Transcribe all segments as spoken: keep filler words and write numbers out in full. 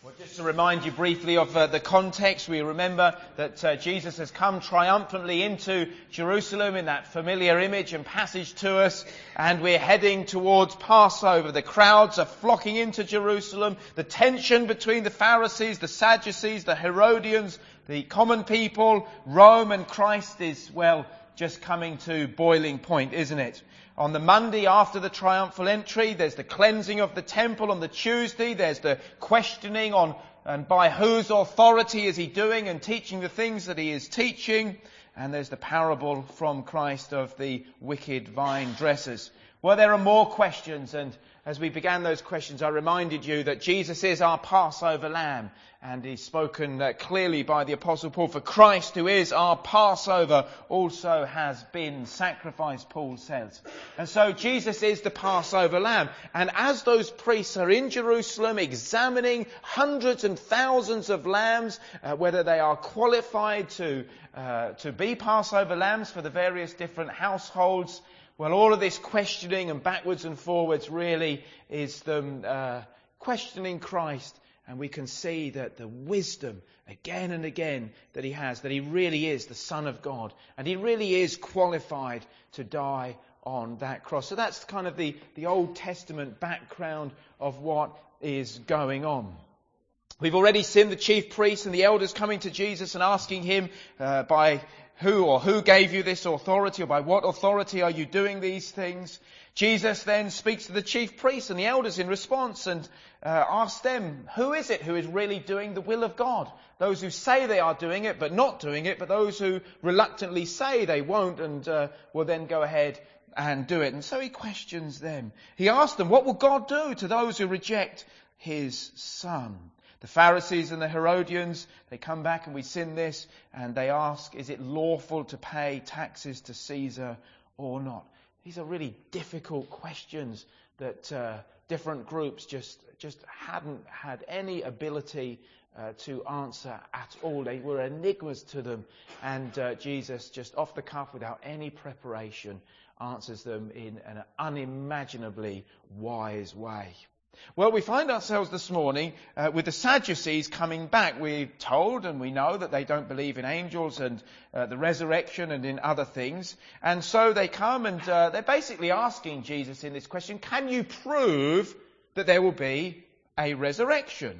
Well, just to remind you briefly of uh, the context, we remember that uh, Jesus has come triumphantly into Jerusalem in that familiar image and passage to us, and we're heading towards Passover. The crowds are flocking into Jerusalem. The tension between the Pharisees, the Sadducees, the Herodians, the common people, Rome and Christ is, well, just coming to boiling point, isn't it? On the Monday after the triumphal entry, there's the cleansing of the temple. On the Tuesday, there's the questioning on and by whose authority is he doing and teaching the things that he is teaching. And there's the parable from Christ of the wicked vine dressers. Well, there are more questions, and as we began those questions, I reminded you that Jesus is our Passover lamb, and he's spoken uh, clearly by the Apostle Paul. For Christ, who is our Passover, also has been sacrificed, Paul says. And so Jesus is the Passover lamb. And as those priests are in Jerusalem examining hundreds and thousands of lambs, uh, whether they are qualified to uh, to be Passover lambs for the various different households, well, all of this questioning and backwards and forwards really is them uh, questioning Christ. And we can see that the wisdom again and again that he has, that he really is the Son of God. And he really is qualified to die on that cross. So that's kind of the, the Old Testament background of what is going on. We've already seen the chief priests and the elders coming to Jesus and asking him uh, by who or who gave you this authority, or by what authority are you doing these things? Jesus then speaks to the chief priests and the elders in response and uh, asks them, who is it who is really doing the will of God? Those who say they are doing it but not doing it, but those who reluctantly say they won't and uh, will then go ahead and do it. And so he questions them. He asks them, what will God do to those who reject his Son? The Pharisees and the Herodians, they come back, and we sin this, and they ask, is it lawful to pay taxes to Caesar or not? These are really difficult questions that uh, different groups just, just hadn't had any ability uh, to answer at all. They were enigmas to them, and uh, Jesus, just off the cuff, without any preparation, answers them in an unimaginably wise way. Well, we find ourselves this morning uh, with the Sadducees coming back. We're told and we know that they don't believe in angels and uh, the resurrection and in other things. And so they come and uh, they're basically asking Jesus in this question, can you prove that there will be a resurrection?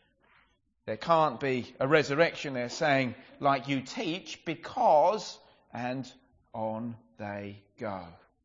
There can't be a resurrection, they're saying, like you teach, because, and on they go.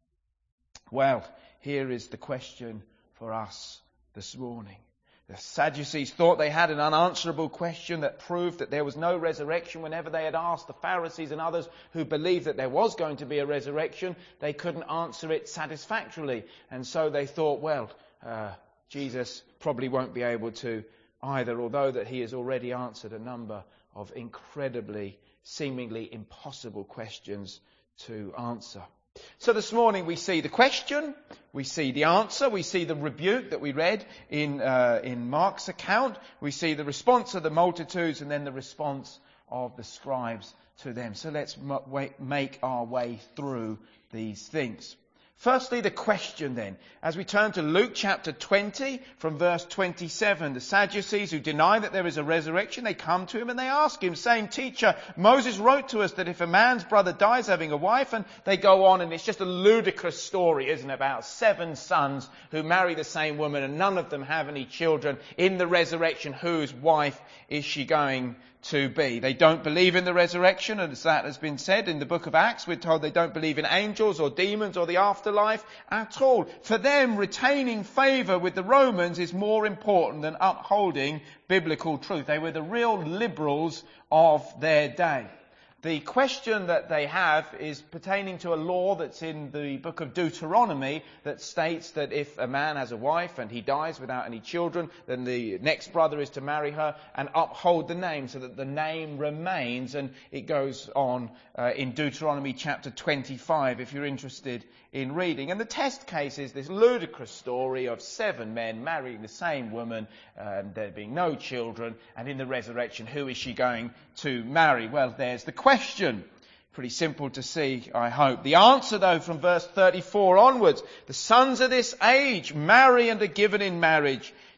Well, here is the question for us this morning. The Sadducees thought they had an unanswerable question that proved that there was no resurrection. Whenever they had asked the Pharisees and others who believed that there was going to be a resurrection, they couldn't answer it satisfactorily. And so they thought, well, uh, Jesus probably won't be able to either, although that he has already answered a number of incredibly, seemingly impossible questions to answer. So this morning we see the question, we see the answer, we see the rebuke that we read in uh, in Mark's account, we see the response of the multitudes, and then the response of the scribes to them. So let's m- make our way through these things. Firstly, the question then. As we turn to Luke chapter twenty, from verse twenty-seven, the Sadducees who deny that there is a resurrection, they come to him and they ask him, saying, Teacher, Moses wrote to us that if a man's brother dies having a wife, and they go on, and it's just a ludicrous story, isn't it, about seven sons who marry the same woman and none of them have any children. In the resurrection, whose wife is she going to be? They don't believe in the resurrection, and as that has been said in the book of Acts, we're told they don't believe in angels or demons or the afterlife at all. For them, retaining favour with the Romans is more important than upholding biblical truth. They were the real liberals of their day. The question that they have is pertaining to a law that's in the book of Deuteronomy that states that if a man has a wife and he dies without any children, then the next brother is to marry her and uphold the name so that the name remains. And it goes on uh, in Deuteronomy chapter twenty-five if you're interested in reading. And the test case is this ludicrous story of seven men marrying the same woman, and there being no children, and in the resurrection, who is she going to marry? Well, there's the question. Pretty simple to see, I hope. The answer, though, from verse thirty-four onwards, the sons of this age marry and are given in marriage.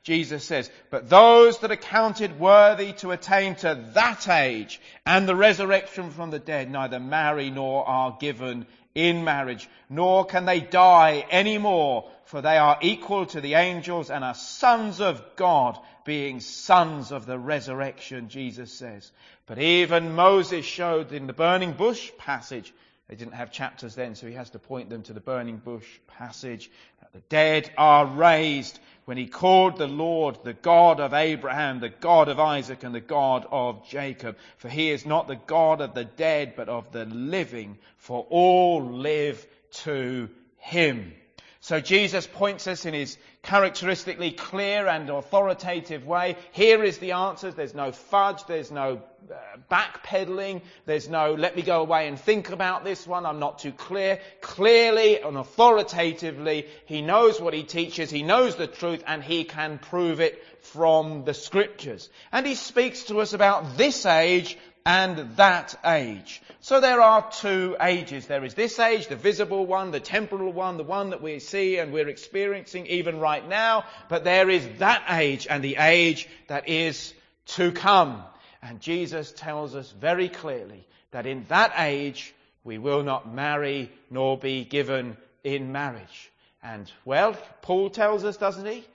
Jesus says, but those that are counted worthy to attain to that age and the resurrection from the dead neither marry nor are given in marriage, nor can they die any more, for they are equal to the angels and are sons of God, being sons of the resurrection, Jesus says. But even Moses showed in the burning bush passage, they didn't have chapters then, so he has to point them to the burning bush passage, that the dead are raised when he called the Lord the God of Abraham, the God of Isaac, and the God of Jacob. For he is not the God of the dead, but of the living, for all live to him. So Jesus points us in his characteristically clear and authoritative way. Here is the answers. There's no fudge. There's no uh, backpedaling. There's no, let me go away and think about this one. I'm not too clear. Clearly and authoritatively, he knows what he teaches. He knows the truth and he can prove it from the scriptures. And he speaks to us about this age and that age. So there are two ages. There is this age, the visible one, the temporal one, the one that we see and we're experiencing even right now. But there is that age and the age that is to come. And Jesus tells us very clearly that in that age we will not marry nor be given in marriage. And well, Paul tells us, doesn't he?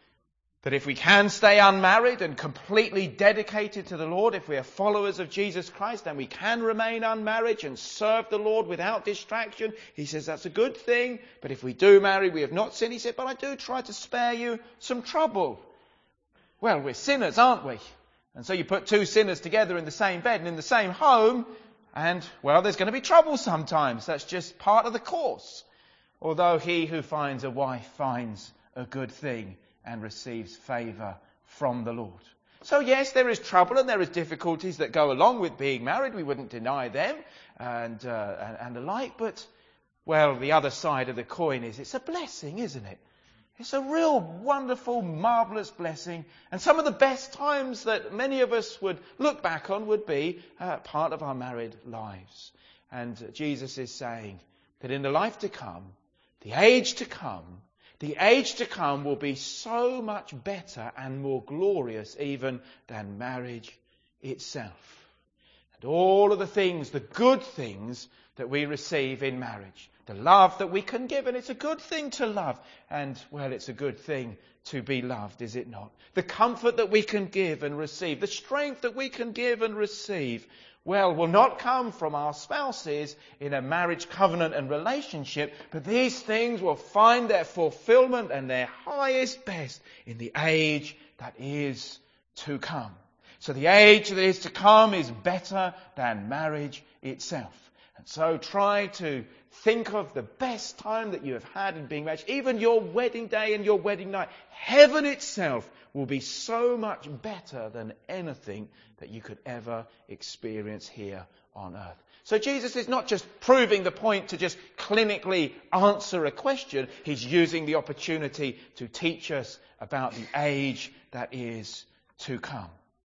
That if we can stay unmarried and completely dedicated to the Lord, if we are followers of Jesus Christ, then we can remain unmarried and serve the Lord without distraction. He says that's a good thing. But if we do marry, we have not sinned. He said, but I do try to spare you some trouble. Well, we're sinners, aren't we? And so you put two sinners together in the same bed and in the same home, and, well, there's going to be trouble sometimes. That's just part of the course. Although he who finds a wife finds a good thing and receives favour from the Lord. So yes, there is trouble and there is difficulties that go along with being married. We wouldn't deny them and, uh, and, and the like. But, well, the other side of the coin is it's a blessing, isn't it? It's a real wonderful, marvellous blessing. And some of the best times that many of us would look back on would be uh, part of our married lives. And Jesus is saying that in the life to come, the age to come, The age to come will be so much better and more glorious even than marriage itself. And all of the things, the good things that we receive in marriage, the love that we can give, and it's a good thing to love, and well, it's a good thing to be loved, is it not? The comfort that we can give and receive, the strength that we can give and receive, well, will not come from our spouses in a marriage covenant and relationship, but these things will find their fulfillment and their highest best in the age that is to come. So the age that is to come is better than marriage itself. And so try to think of the best time that you have had in being married. Even your wedding day and your wedding night. Heaven itself will be so much better than anything that you could ever experience here on earth. So Jesus is not just proving the point to just clinically answer a question. He's using the opportunity to teach us about the age that is to come.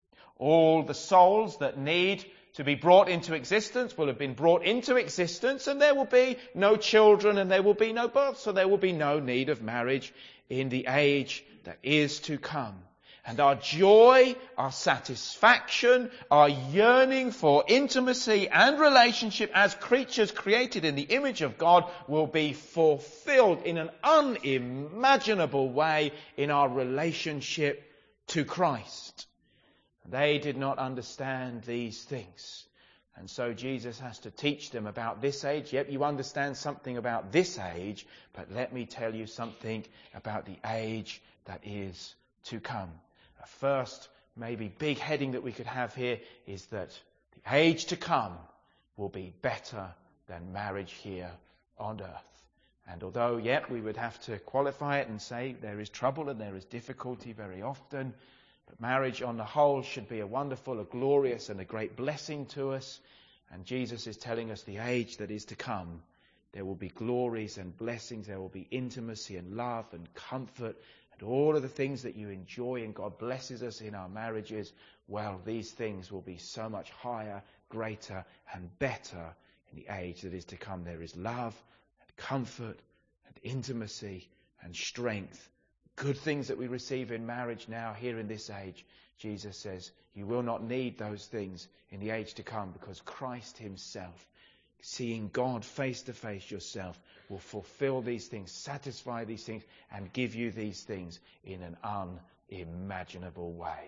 All the souls that need to be brought into existence will have been brought into existence, and there will be no children and there will be no birth, so there will be no need of marriage in the age that is to come. And our joy, our satisfaction, our yearning for intimacy and relationship as creatures created in the image of God will be fulfilled in an unimaginable way in our relationship to Christ. They did not understand these things. And so Jesus has to teach them about this age. Yep, you understand something about this age, but let me tell you something about the age that is to come. A first, maybe big heading that we could have here is that the age to come will be better than marriage here on earth. And although, yep, we would have to qualify it and say there is trouble and there is difficulty very often, but marriage on the whole should be a wonderful, a glorious and a great blessing to us. And Jesus is telling us the age that is to come, there will be glories and blessings, there will be intimacy and love and comfort and all of the things that you enjoy and God blesses us in our marriages. Well, these things will be so much higher, greater and better in the age that is to come. There is love and comfort and intimacy and strength, good things that we receive in marriage now, here in this age, Jesus says, you will not need those things in the age to come, because Christ himself, seeing God face to face yourself, will fulfill these things, satisfy these things, and give you these things in an unimaginable way.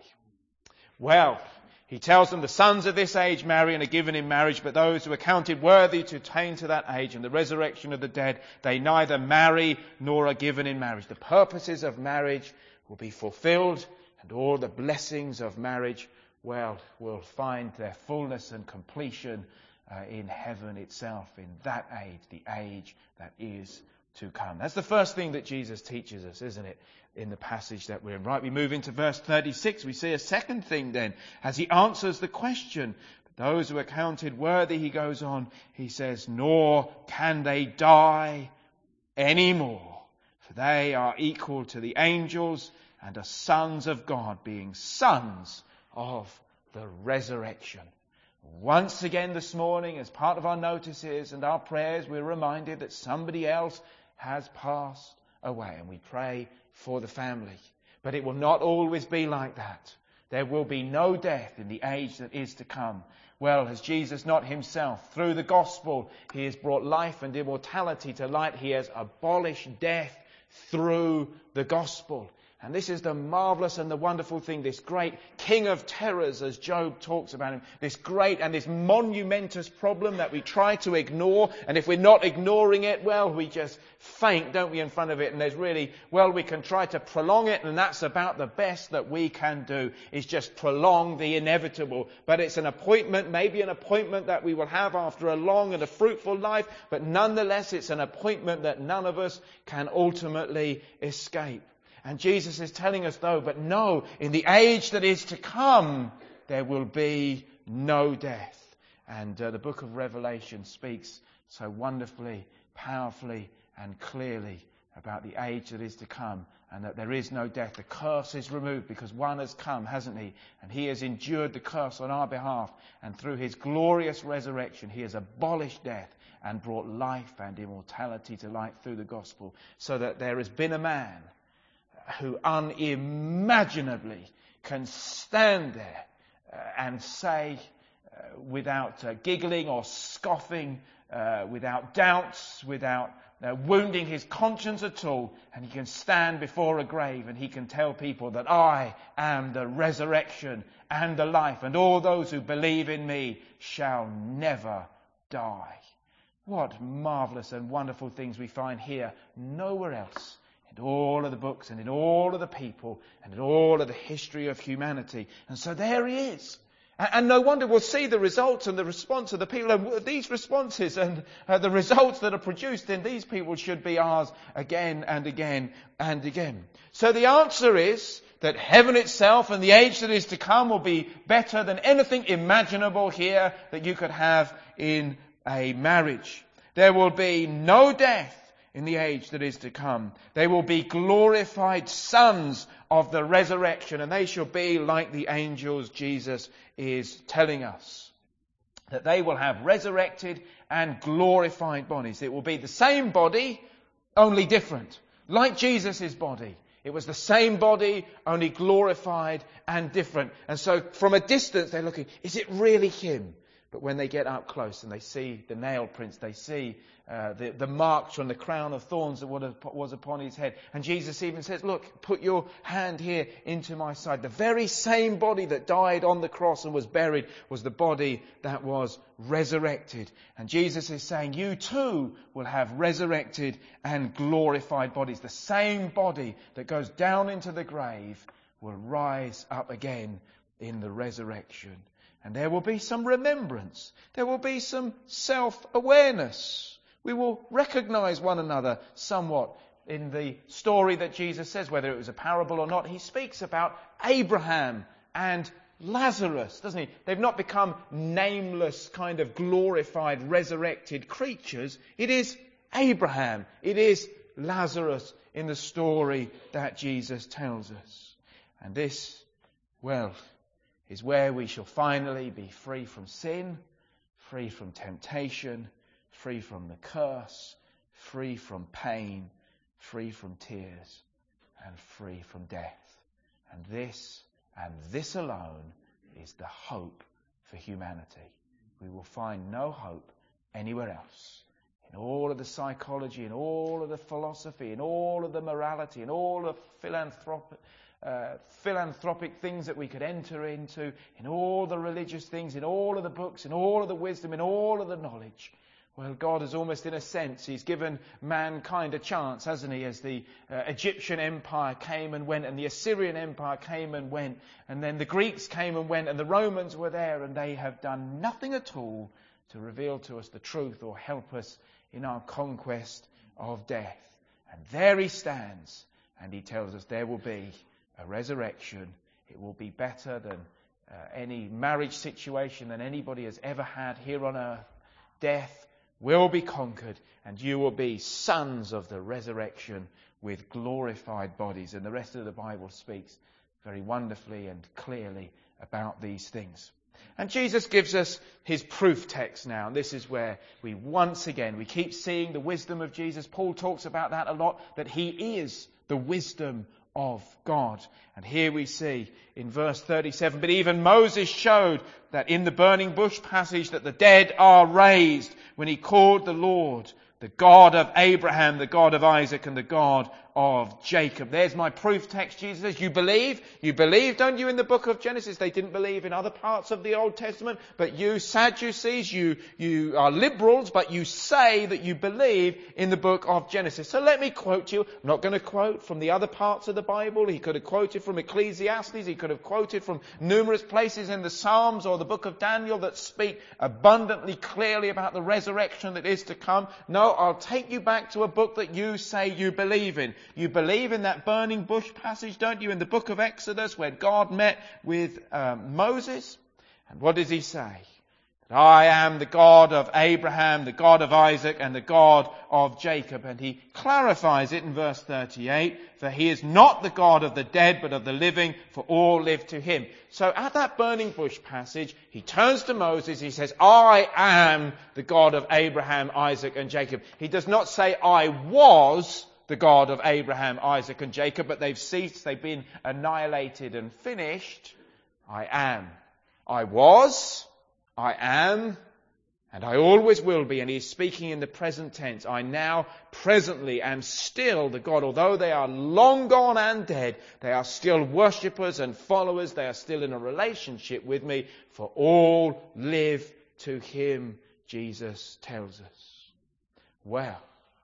Well, he tells them the sons of this age marry and are given in marriage, but those who are counted worthy to attain to that age and the resurrection of the dead, they neither marry nor are given in marriage. The purposes of marriage will be fulfilled, and all the blessings of marriage, well, will find their fullness and completion uh, in heaven itself, in that age, the age that is to come. That's the first thing that Jesus teaches us, isn't it, in the passage that we're in. Right, we move into verse thirty-six. We see a second thing then, as he answers the question. Those who are counted worthy, he goes on, he says, nor can they die anymore, for they are equal to the angels and are sons of God, being sons of the resurrection. Once again this morning, as part of our notices and our prayers, we're reminded that somebody else has passed away, and we pray for the family. But it will not always be like that. There will be no death in the age that is to come. Well, has Jesus not himself, through the gospel, he has brought life and immortality to light. He has abolished death through the gospel. And this is the marvellous and the wonderful thing, this great king of terrors, as Job talks about him, this great and this monumentous problem that we try to ignore. And if we're not ignoring it, well, we just faint, don't we, in front of it. And there's really, well, we can try to prolong it, and that's about the best that we can do, is just prolong the inevitable. But it's an appointment, maybe an appointment that we will have after a long and a fruitful life, but nonetheless it's an appointment that none of us can ultimately escape. And Jesus is telling us, though, but no, in the age that is to come, there will be no death. And uh, the book of Revelation speaks so wonderfully, powerfully, and clearly about the age that is to come, and that there is no death. The curse is removed because one has come, hasn't he? And he has endured the curse on our behalf. And through his glorious resurrection, he has abolished death and brought life and immortality to light through the gospel, so that there has been a man who unimaginably can stand there uh, and say, uh, without uh, giggling or scoffing, uh, without doubts, without uh, wounding his conscience at all, and he can stand before a grave and he can tell people that I am the resurrection and the life, and all those who believe in me shall never die. What marvellous and wonderful things we find here, nowhere else. In all of the books and in all of the people and in all of the history of humanity. And so there he is. And, and no wonder we'll see the results and the response of the people. And these responses and uh, the results that are produced in these people should be ours again and again and again. So the answer is that heaven itself and the age that is to come will be better than anything imaginable here that you could have in a marriage. There will be no death in the age that is to come. They will be glorified sons of the resurrection, and they shall be like the angels, Jesus is telling us. That they will have resurrected and glorified bodies. It will be the same body, only different. Like Jesus' body. It was the same body, only glorified and different. And so from a distance they're looking, is it really him? But when they get up close and they see the nail prints, they see uh, the, the marks from the crown of thorns that was upon his head. And Jesus even says, look, put your hand here into my side. The very same body that died on the cross and was buried was the body that was resurrected. And Jesus is saying, you too will have resurrected and glorified bodies. The same body that goes down into the grave will rise up again in the resurrection. And there will be some remembrance. There will be some self-awareness. We will recognize one another somewhat. In the story that Jesus says, whether it was a parable or not, he speaks about Abraham and Lazarus, doesn't he? They've not become nameless, kind of glorified, resurrected creatures. It is Abraham. It is Lazarus in the story that Jesus tells us. And this, well, is where we shall finally be free from sin, free from temptation, free from the curse, free from pain, free from tears, and free from death. And this, and this alone, is the hope for humanity. We will find no hope anywhere else. In all of the psychology, in all of the philosophy, in all of the morality, in all of philanthropic, uh, philanthropic things that we could enter into, in all the religious things, in all of the books, in all of the wisdom, in all of the knowledge. Well, God has almost, in a sense, He's given mankind a chance, hasn't He? As the uh, Egyptian Empire came and went, and the Assyrian Empire came and went, and then the Greeks came and went, and the Romans were there, and they have done nothing at all to reveal to us the truth or help us in our conquest of death. And there He stands, and He tells us there will be a resurrection. It will be better than uh, any marriage situation than anybody has ever had here on earth. Death will be conquered, and you will be sons of the resurrection with glorified bodies. And the rest of the Bible speaks very wonderfully and clearly about these things. And Jesus gives us His proof text now. And this is where we once again, we keep seeing the wisdom of Jesus. Paul talks about that a lot, that He is the wisdom of God. And here we see in verse thirty-seven, but even Moses showed that in the burning bush passage that the dead are raised when he called the Lord the God of Abraham, the God of Isaac, and the God of Jacob. There's my proof text. Jesus says, you believe? You believe, don't you, in the book of Genesis? They didn't believe in other parts of the Old Testament. But you Sadducees, you, you are liberals, but you say that you believe in the book of Genesis. So let me quote you. I'm not going to quote from the other parts of the Bible. He could have quoted from Ecclesiastes. He could have quoted from numerous places in the Psalms or the book of Daniel that speak abundantly clearly about the resurrection that is to come. No, I'll take you back to a book that you say you believe in. You believe in that burning bush passage, don't you, in the book of Exodus where God met with um, Moses? And what does He say? That I am the God of Abraham, the God of Isaac, and the God of Jacob. And He clarifies it in verse thirty-eight, for He is not the God of the dead, but of the living, for all live to Him. So at that burning bush passage, He turns to Moses, He says, I am the God of Abraham, Isaac, and Jacob. He does not say, I was the God of Abraham, Isaac, and Jacob, but they've ceased, they've been annihilated and finished. I am. I was, I am, and I always will be. And He's speaking in the present tense. I now presently am still the God. Although they are long gone and dead, they are still worshippers and followers. They are still in a relationship with me. For all live to Him, Jesus tells us. Well,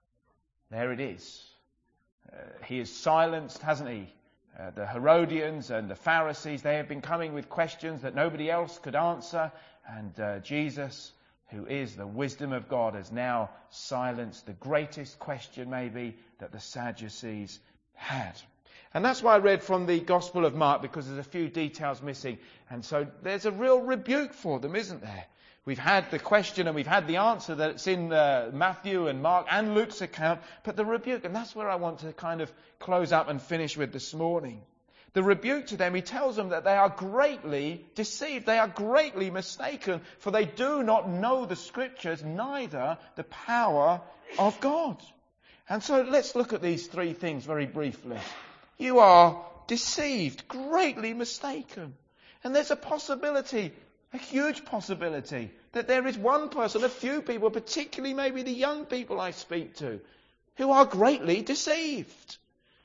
there it is. Uh, he is silenced, hasn't He? Uh, the Herodians and the Pharisees, they have been coming with questions that nobody else could answer. And uh, Jesus, who is the wisdom of God, has now silenced the greatest question maybe that the Sadducees had. And that's why I read from the Gospel of Mark, because there's a few details missing. And so there's a real rebuke for them, isn't there? We've had the question and we've had the answer that's in uh, Matthew and Mark and Luke's account, but the rebuke, and that's where I want to kind of close up and finish with this morning. The rebuke to them, He tells them that they are greatly deceived, they are greatly mistaken, for they do not know the Scriptures, neither the power of God. And so let's look at these three things very briefly. You are deceived, greatly mistaken. And there's a possibility, a huge possibility, that there is one person, a few people, particularly maybe the young people I speak to, who are greatly deceived.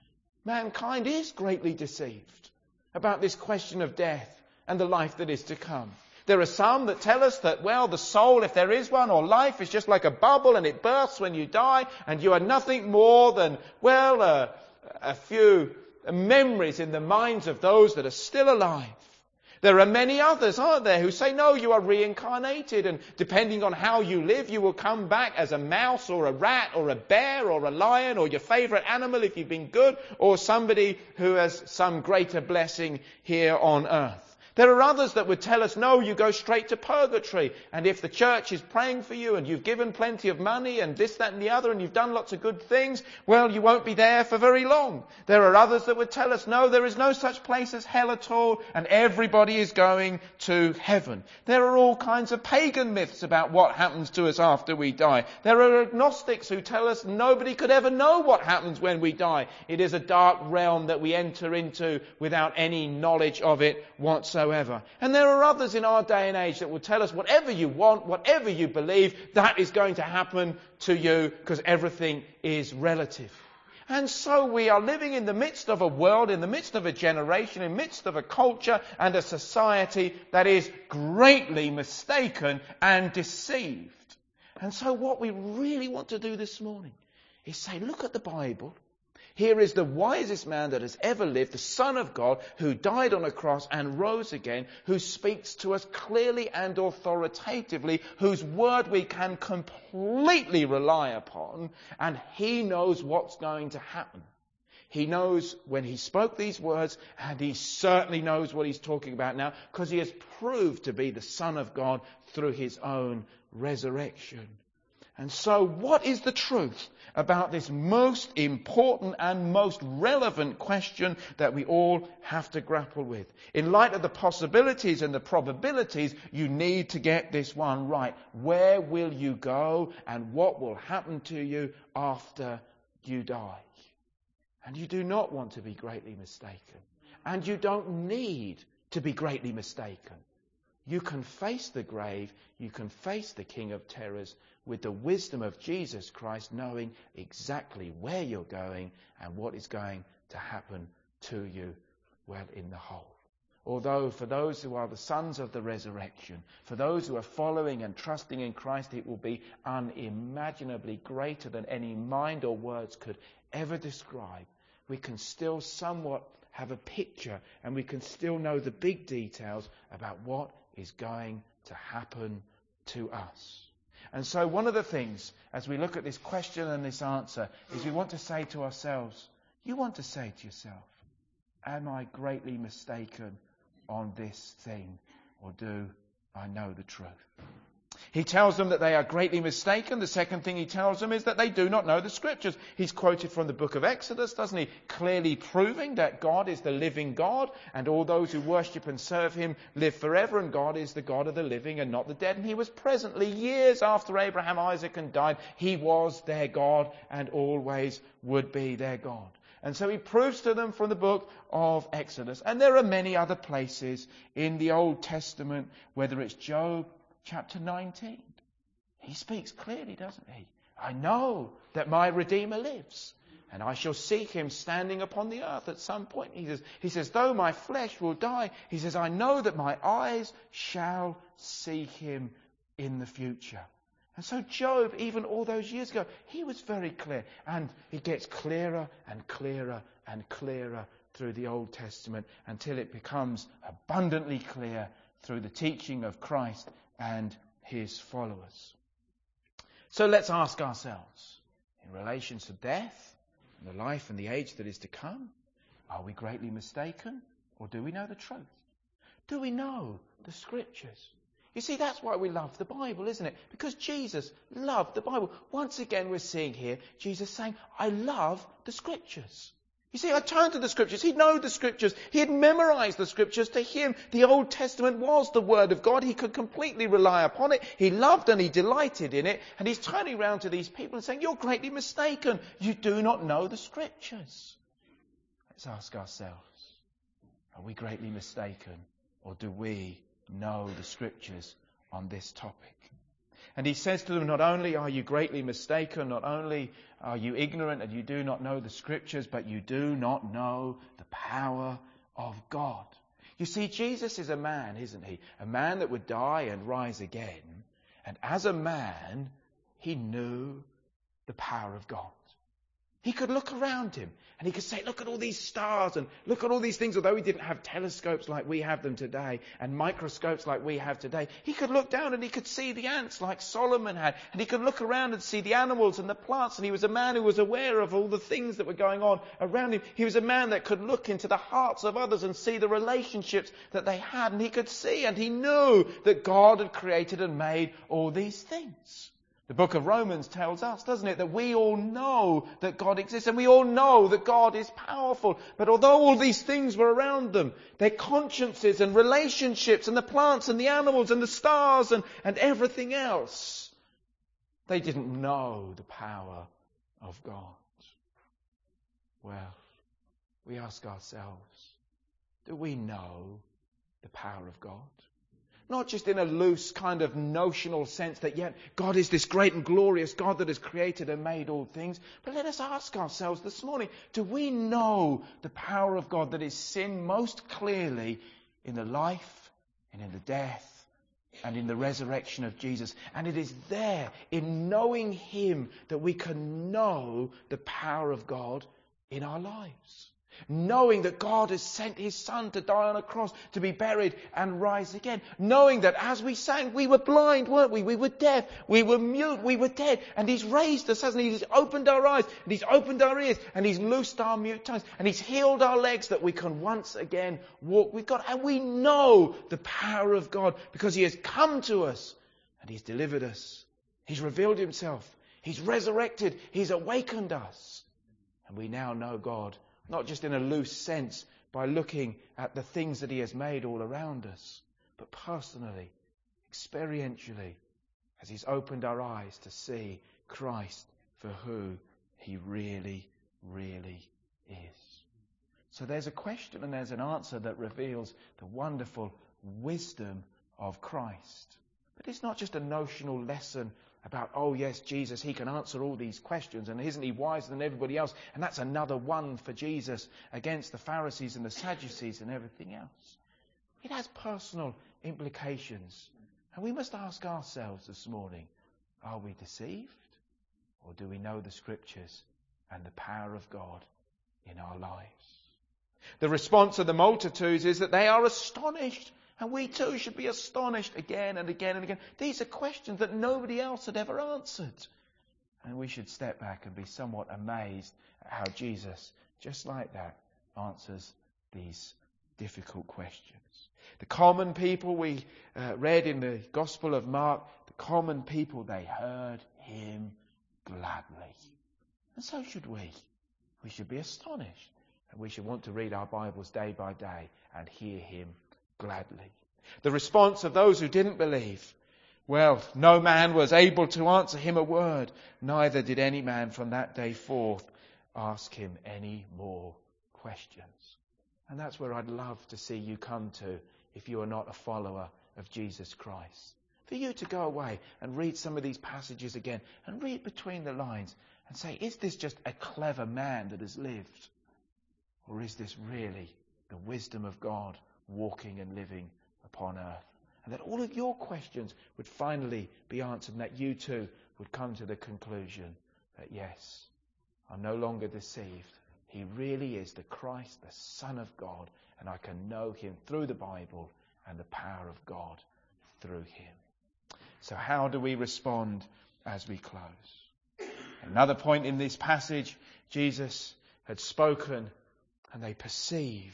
Mankind is greatly deceived about this question of death and the life that is to come. There are some that tell us that, well, the soul, if there is one, or life, is just like a bubble and it bursts when you die, and you are nothing more than, well, uh, a few memories in the minds of those that are still alive. There are many others, aren't there, who say, no, you are reincarnated, and depending on how you live, you will come back as a mouse or a rat or a bear or a lion or your favourite animal if you've been good, or somebody who has some greater blessing here on earth. There are others that would tell us, no, you go straight to purgatory. And if the church is praying for you and you've given plenty of money and this, that and the other and you've done lots of good things, well, you won't be there for very long. There are others that would tell us, no, there is no such place as hell at all and everybody is going to heaven. There are all kinds of pagan myths about what happens to us after we die. There are agnostics who tell us nobody could ever know what happens when we die. It is a dark realm that we enter into without any knowledge of it whatsoever. And there are others in our day and age that will tell us whatever you want, whatever you believe, that is going to happen to you because everything is relative. And so we are living in the midst of a world, in the midst of a generation, in the midst of a culture and a society that is greatly mistaken and deceived. And so what we really want to do this morning is say, look at the Bible. Here is the wisest man that has ever lived, the Son of God, who died on a cross and rose again, who speaks to us clearly and authoritatively, whose word we can completely rely upon, and he knows what's going to happen. He knows when he spoke these words, and he certainly knows what he's talking about now, because he has proved to be the Son of God through his own resurrection. And so what is the truth about this most important and most relevant question that we all have to grapple with? In light of the possibilities and the probabilities, you need to get this one right. Where will you go and what will happen to you after you die? And you do not want to be greatly mistaken. And you don't need to be greatly mistaken. You can face the grave, you can face the King of Terrors with the wisdom of Jesus Christ, knowing exactly where you're going and what is going to happen to you, well, in the whole. Although for those who are the sons of the resurrection, for those who are following and trusting in Christ, it will be unimaginably greater than any mind or words could ever describe. We can still somewhat have a picture and we can still know the big details about what is going to happen to us. And so one of the things, as we look at this question and this answer, is we want to say to ourselves, you want to say to yourself, am I greatly mistaken on this thing, or do I know the truth? He tells them that they are greatly mistaken. The second thing he tells them is that they do not know the Scriptures. He's quoted from the book of Exodus, doesn't he? Clearly proving that God is the living God and all those who worship and serve him live forever, and God is the God of the living and not the dead. And he was presently, years after Abraham, Isaac and died, he was their God and always would be their God. And so he proves to them from the book of Exodus. And there are many other places in the Old Testament, whether it's Job, chapter nineteen. He speaks clearly, doesn't he? I know that my Redeemer lives, and I shall see him standing upon the earth at some point. He says, he says, though my flesh will die, he says, I know that my eyes shall see him in the future. And so Job, even all those years ago, he was very clear. And it gets clearer and clearer and clearer through the Old Testament until it becomes abundantly clear through the teaching of Christ and his followers. So let's ask ourselves, in relation to death, and the life and the age that is to come, are we greatly mistaken, or do we know the truth? Do we know the Scriptures? You see, that's why we love the Bible, isn't it? Because Jesus loved the Bible. Once again, we're seeing here Jesus saying, I love the Scriptures. You see, I turned to the Scriptures. He'd known the Scriptures. He had memorized the Scriptures. To him, the Old Testament was the Word of God. He could completely rely upon it. He loved and he delighted in it. And he's turning around to these people and saying, you're greatly mistaken. You do not know the Scriptures. Let's ask ourselves, are we greatly mistaken, or do we know the Scriptures on this topic? And he says to them, not only are you greatly mistaken, not only are you ignorant and you do not know the Scriptures, but you do not know the power of God. You see, Jesus is a man, isn't he? A man that would die and rise again. And as a man, he knew the power of God. He could look around him and he could say, look at all these stars and look at all these things. Although he didn't have telescopes like we have them today and microscopes like we have today, he could look down and he could see the ants like Solomon had. And he could look around and see the animals and the plants. And he was a man who was aware of all the things that were going on around him. He was a man that could look into the hearts of others and see the relationships that they had. And he could see and he knew that God had created and made all these things. The book of Romans tells us, doesn't it, that we all know that God exists and we all know that God is powerful. But although all these things were around them, their consciences and relationships and the plants and the animals and the stars and, and everything else, they didn't know the power of God. Well, we ask ourselves, do we know the power of God? Not just in a loose kind of notional sense that, yet God is this great and glorious God that has created and made all things. But let us ask ourselves this morning, do we know the power of God that is seen most clearly in the life and in the death and in the resurrection of Jesus? And it is there, in knowing Him, that we can know the power of God in our lives. Knowing that God has sent His Son to die on a cross, to be buried and rise again. Knowing that as we sang, we were blind, weren't we? We were deaf, we were mute, we were dead. And He's raised us, hasn't He? He's opened our eyes, and He's opened our ears, and He's loosed our mute tongues, and He's healed our legs that we can once again walk with God. And we know the power of God because He has come to us and He's delivered us. He's revealed Himself. He's resurrected. He's awakened us. And we now know God, not just in a loose sense by looking at the things that He has made all around us, but personally, experientially, as He's opened our eyes to see Christ for who He really, really is. So there's a question and there's an answer that reveals the wonderful wisdom of Christ. But it's not just a notional lesson about, oh yes, Jesus, He can answer all these questions, and isn't He wiser than everybody else? And that's another one for Jesus against the Pharisees and the Sadducees and everything else. It has personal implications. And we must ask ourselves this morning, are we deceived? Or do we know the Scriptures and the power of God in our lives? The response of the multitudes is that they are astonished. And we too should be astonished again and again and again. These are questions that nobody else had ever answered. And we should step back and be somewhat amazed at how Jesus, just like that, answers these difficult questions. The common people we uh, read in the Gospel of Mark, the common people, they heard Him gladly. And so should we. We should be astonished. And we should want to read our Bibles day by day and hear Him gladly. The response of those who didn't believe, well, no man was able to answer Him a word, neither did any man from that day forth ask Him any more questions. And that's where I'd love to see you come to if you are not a follower of Jesus Christ. For you to go away and read some of these passages again and read between the lines and say, is this just a clever man that has lived? Or is this really the wisdom of God walking and living upon earth? And that all of your questions would finally be answered, and that you too would come to the conclusion that yes, I'm no longer deceived. He really is the Christ, the Son of God, and I can know Him through the Bible and the power of God through Him. So how do we respond as we close? Another point in this passage, Jesus had spoken and they perceived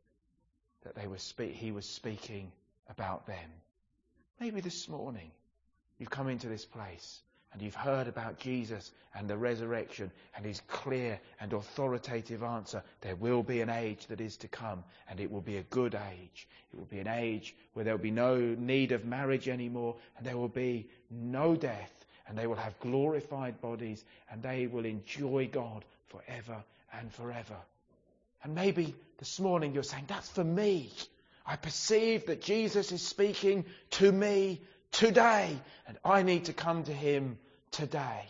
that they were spe- he was speaking about them. Maybe this morning you've come into this place and you've heard about Jesus and the resurrection and His clear and authoritative answer. There will be an age that is to come, and it will be a good age. It will be an age where there will be no need of marriage anymore, and there will be no death, and they will have glorified bodies, and they will enjoy God forever and forever. And maybe this morning you're saying, that's for me. I perceive that Jesus is speaking to me today, and I need to come to Him today.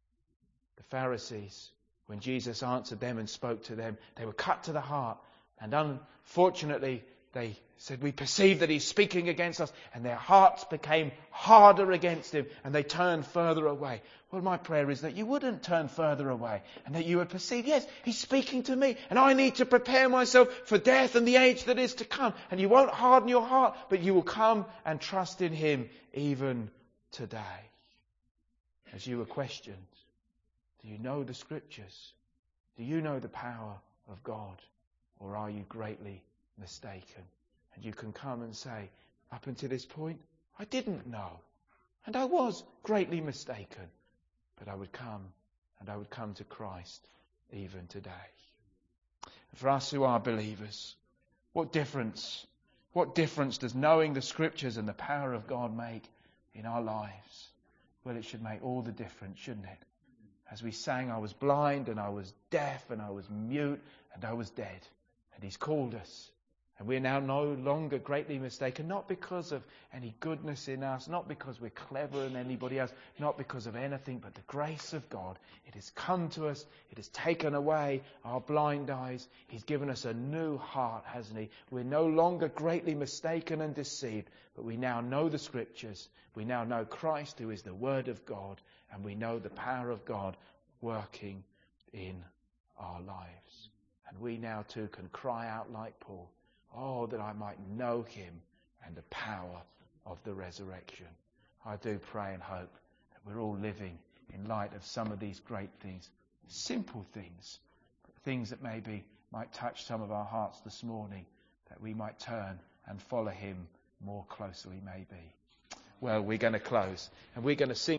The Pharisees, when Jesus answered them and spoke to them, they were cut to the heart. And unfortunately, they said, we perceive that he's speaking against us, and their hearts became harder against him, and they turned further away. Well, my prayer is that you wouldn't turn further away, and that you would perceive, yes, he's speaking to me, and I need to prepare myself for death and the age that is to come. And you won't harden your heart, but you will come and trust in him even today. As you were questioned, do you know the Scriptures? Do you know the power of God? Or are you greatly mistaken? And you can come and say, up until this point, I didn't know. And I was greatly mistaken. But I would come, and I would come to Christ even today. For us who are believers, what difference, what difference does knowing the Scriptures and the power of God make in our lives? Well, it should make all the difference, shouldn't it? As we sang, I was blind and I was deaf and I was mute and I was dead. And he's called us. And we're now no longer greatly mistaken, not because of any goodness in us, not because we're cleverer than anybody else, not because of anything, but the grace of God. It has come to us. It has taken away our blind eyes. He's given us a new heart, hasn't he? We're no longer greatly mistaken and deceived, but we now know the Scriptures. We now know Christ, who is the Word of God, and we know the power of God working in our lives. And we now too can cry out like Paul, oh, that I might know him and the power of the resurrection. I do pray and hope that we're all living in light of some of these great things, simple things, but things that maybe might touch some of our hearts this morning, that we might turn and follow him more closely maybe. Well, we're going to close and we're going to sing.